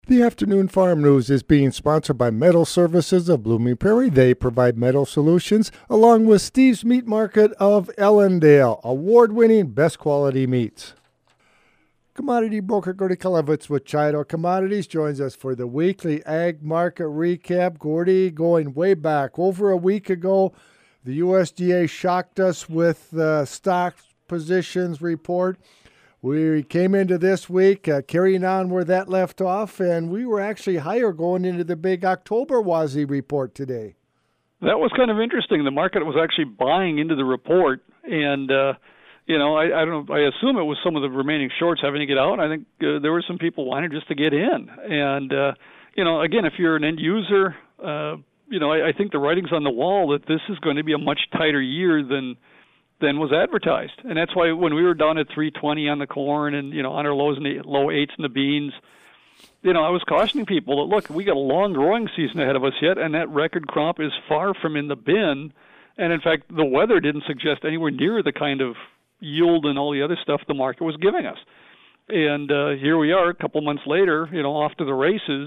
The afternoon farm news is being sponsored by Metal Services of Blooming Prairie. They provide metal solutions, along with Steve's Meat Market of Ellendale, award-winning best quality meats. Commodity broker Gordy Kalevitz with Chido Commodities joins us for the weekly ag market recap. Gordy, going way back, over a week ago, the USDA shocked us with the stock positions report. We came into this week carrying on where that left off, and we were actually higher going into the big October WASI report today. That was kind of interesting. The market was actually buying into the report, and I don't know. I assume it was some of the remaining shorts having to get out. I think there were some people wanting just to get in, and again, if you're an end user, I think the writing's on the wall that this is going to be a much tighter year than was advertised. And that's why when we were down at 320 on the corn and, on our lows in the low eights in the beans, I was cautioning people that, look, we got a long growing season ahead of us yet, and that record crop is far from in the bin. And, in fact, the weather didn't suggest anywhere near the kind of yield and all the other stuff the market was giving us. And here we are a couple months later, off to the races.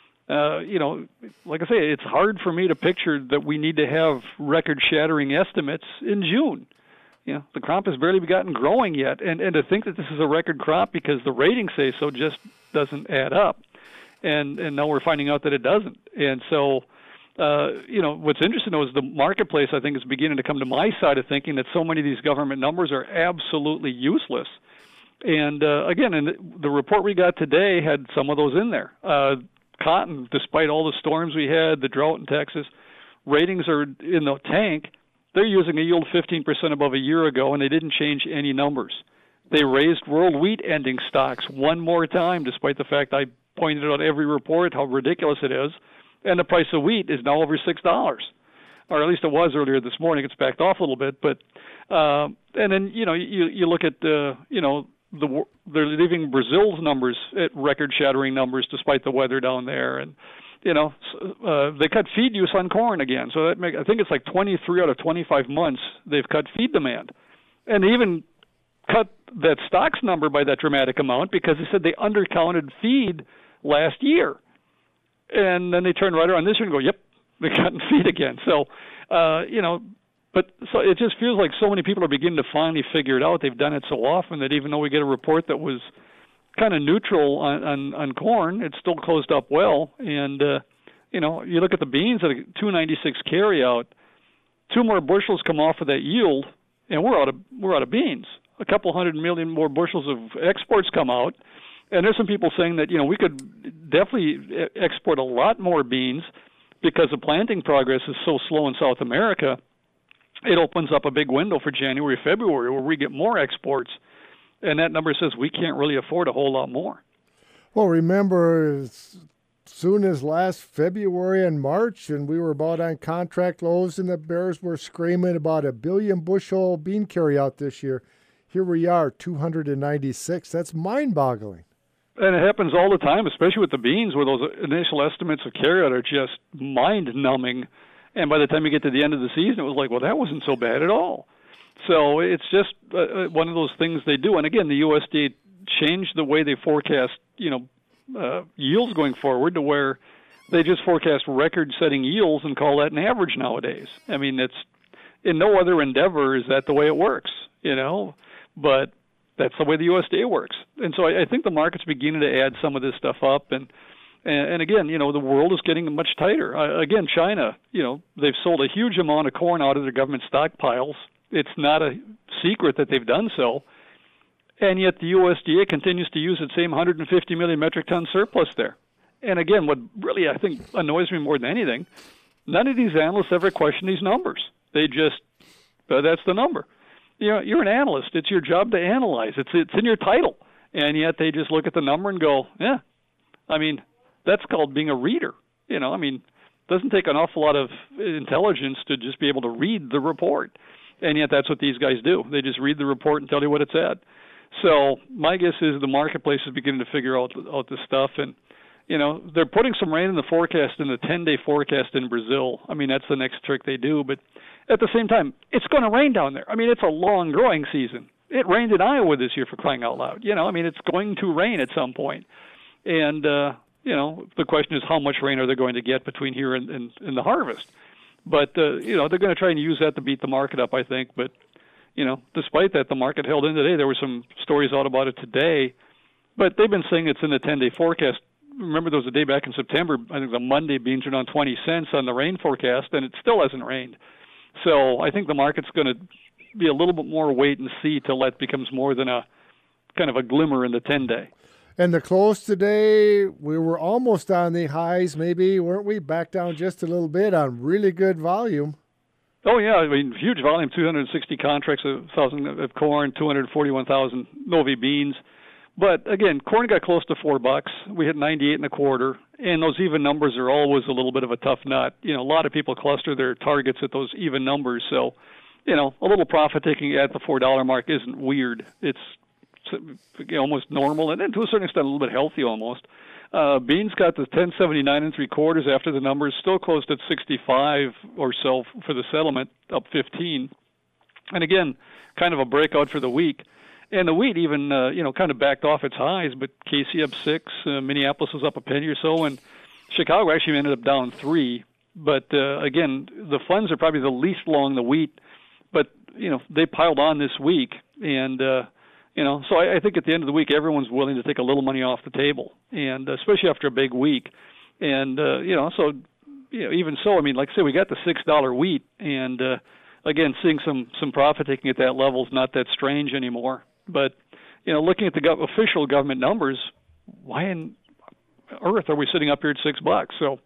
Like I say, it's hard for me to picture that we need to have record-shattering estimates in June. The crop has barely gotten growing yet, and to think that this is a record crop because the ratings say so just doesn't add up. And now we're finding out that it doesn't. And so, what's interesting though is the marketplace, I think, is beginning to come to my side of thinking that so many of these government numbers are absolutely useless. And again, the report we got today had some of those in there. Cotton, despite all the storms we had, the drought in Texas, ratings are in the tank. They're using a yield 15% above a year ago, and they didn't change any numbers. They raised world wheat ending stocks one more time, despite the fact I pointed out every report how ridiculous it is, and the price of wheat is now over $6, or at least it was earlier this morning. It's backed off a little bit, but and then you look at they're leaving Brazil's numbers at record-shattering numbers despite the weather down there, and they cut feed use on corn again. So I think it's like 23 out of 25 months they've cut feed demand. And they even cut that stocks number by that dramatic amount because they said they undercounted feed last year. And then they turned right around this year and go, yep, they're cutting feed again. So, but so it just feels like so many people are beginning to finally figure it out. They've done it so often that even though we get a report that was kind of neutral on corn, it's still closed up well. And you look at the beans at a 296 carryout, 2 more bushels come off of that yield, and we're out of beans. A couple 100 million more bushels of exports come out, and there's some people saying that we could definitely export a lot more beans because the planting progress is so slow in South America. It opens up a big window for January, February, where we get more exports. And that number says we can't really afford a whole lot more. Well, remember, as soon as last February and March, and we were about on contract lows, and the bears were screaming about 1 billion bushel bean carryout this year. Here we are, 296. That's mind-boggling. And it happens all the time, especially with the beans, where those initial estimates of carryout are just mind-numbing. And by the time you get to the end of the season, it was like, well, that wasn't so bad at all. So it's just one of those things they do. And again, the USDA changed the way they forecast, yields going forward to where they just forecast record-setting yields and call that an average nowadays. I mean, it's in no other endeavor is that the way it works, but that's the way the USDA works. And so I think the market's beginning to add some of this stuff up. And again, the world is getting much tighter. Again, China, they've sold a huge amount of corn out of their government stockpiles. It's not a secret that they've done so, and yet the USDA continues to use its same 150 million metric ton surplus there. And again, what really I think annoys me more than anything, none of these analysts ever question these numbers. They just, that's the number. You're an analyst. It's your job to analyze. It's in your title, and yet they just look at the number and go, yeah. I mean, that's called being a reader. It doesn't take an awful lot of intelligence to just be able to read the report. And yet that's what these guys do. They just read the report and tell you what it said. So my guess is the marketplace is beginning to figure out this stuff. And, they're putting some rain in the forecast, in the 10-day forecast in Brazil. I mean, that's the next trick they do. But at the same time, it's going to rain down there. I mean, it's a long growing season. It rained in Iowa this year, for crying out loud. It's going to rain at some point. And the question is how much rain are they going to get between here and the harvest. But, they're going to try and use that to beat the market up, I think. But, despite that, the market held in today. There were some stories out about it today. But they've been saying it's in the 10-day forecast. Remember, there was a day back in September, I think the Monday, beans are down 20 cents on the rain forecast, and it still hasn't rained. So I think the market's going to be a little bit more wait and see till that becomes more than a kind of a glimmer in the 10-day. And the close today, we were almost on the highs, maybe, weren't we? Back down just a little bit on really good volume. Oh, yeah. I mean, huge volume, 260 contracts, 1,000 of corn, 241,000 Novi beans. But, again, corn got close to $4. We hit 98 and a quarter. And those even numbers are always a little bit of a tough nut. A lot of people cluster their targets at those even numbers. So, a little profit taking at the $4 mark isn't weird. It's almost normal, and then to a certain extent a little bit healthy almost. Beans got to 10.79 and 3/4 after the numbers, still closed at 65 or so for the settlement, up 15. And again, kind of a breakout for the week. And the wheat even, kind of backed off its highs, but KC up 6, Minneapolis was up a penny or so, and Chicago actually ended up down 3. But again, the funds are probably the least long the wheat, but they piled on this week, and so I think at the end of the week, everyone's willing to take a little money off the table, and especially after a big week. And, so even so, I mean, like I say, we got the $6 wheat, and, again, seeing some profit taking at that level is not that strange anymore. But, looking at the official government numbers, why in earth are we sitting up here at $6? So,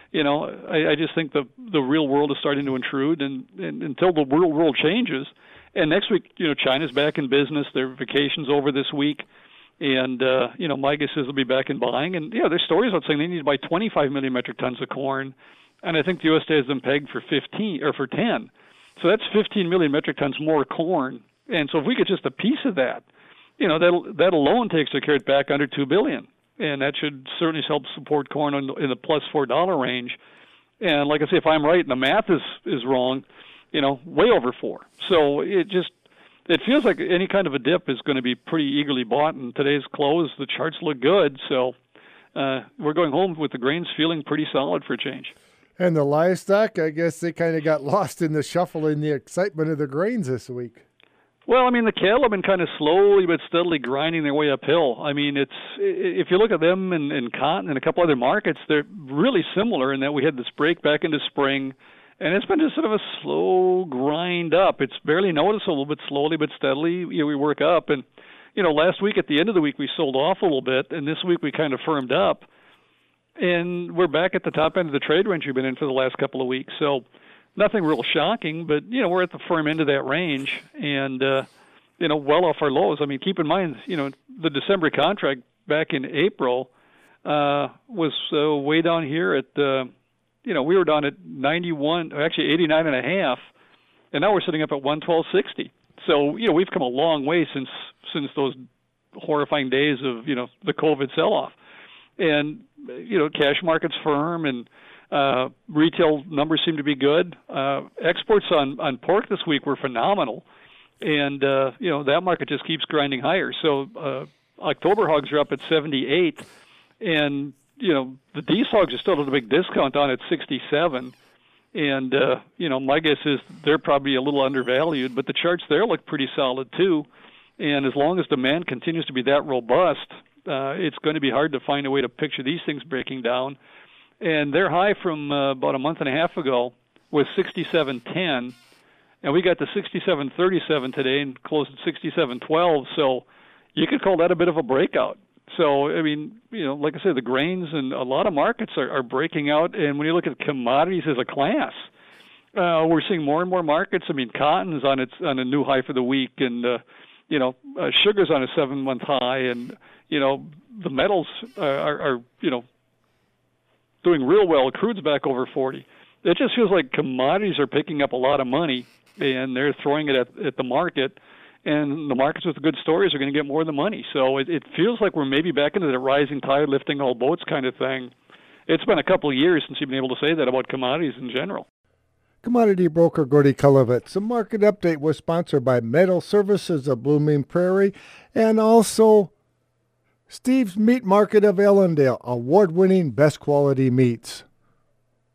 I just think the real world is starting to intrude, and until the real world changes. And next week, China's back in business. Their vacation's over this week. And, my guess is they'll be back in buying. And, there's stories out saying they need to buy 25 million metric tons of corn. And I think the USDA has them pegged for 15 or for 10. So that's 15 million metric tons more corn. And so if we get just a piece of that, that alone takes the carrot back under $2 billion. And that should certainly help support corn in the plus $4 range. And like I say, if I'm right and the math is wrong, way over 4. So it feels like any kind of a dip is going to be pretty eagerly bought. And today's close, the charts look good. So we're going home with the grains feeling pretty solid for a change. And the livestock, I guess they kind of got lost in the shuffle in the excitement of the grains this week. Well, I mean, the cattle have been kind of slowly but steadily grinding their way uphill. I mean, if you look at them and cotton and a couple other markets, they're really similar in that we had this break back into spring. And it's been just sort of a slow grind up. It's barely noticeable, but slowly but steadily, we work up. And, last week at the end of the week, we sold off a little bit, and this week we kind of firmed up. And we're back at the top end of the trade range we've been in for the last couple of weeks. So nothing real shocking, but, we're at the firm end of that range and, well off our lows. I mean, keep in mind, the December contract back in April was way down here at we were down at 91, actually 89 and a half, and now we're sitting up at 112.60. So, we've come a long way since those horrifying days of, the COVID sell-off. And, cash market's firm and retail numbers seem to be good. Exports on pork this week were phenomenal. And, that market just keeps grinding higher. So October hogs are up at 78, and the D's hogs are still at a big discount on at 67. And, my guess is they're probably a little undervalued, but the charts there look pretty solid too. And as long as demand continues to be that robust, it's going to be hard to find a way to picture these things breaking down. And their high from about a month and a half ago was 67.10, and we got to 67.37 today and closed at 67.12. So you could call that a bit of a breakout. So, I mean, like I said, the grains and a lot of markets are breaking out. And when you look at commodities as a class, we're seeing more and more markets. I mean, cotton is on a new high for the week, and sugar's on a 7-month high, and the metals are doing real well. Crude's back over 40. It just feels like commodities are picking up a lot of money, and they're throwing it at the market. And the markets with the good stories are going to get more of the money. So it feels like we're maybe back into the rising tide lifting all boats kind of thing. It's been a couple of years since you've been able to say that about commodities in general. Commodity broker Gordy Kulovitz. The market update was sponsored by Metal Services of Blooming Prairie and also Steve's Meat Market of Ellendale, award-winning best quality meats.